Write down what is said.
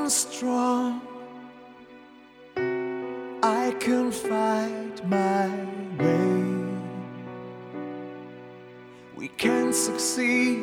am strong, I can fight my way. We can succeed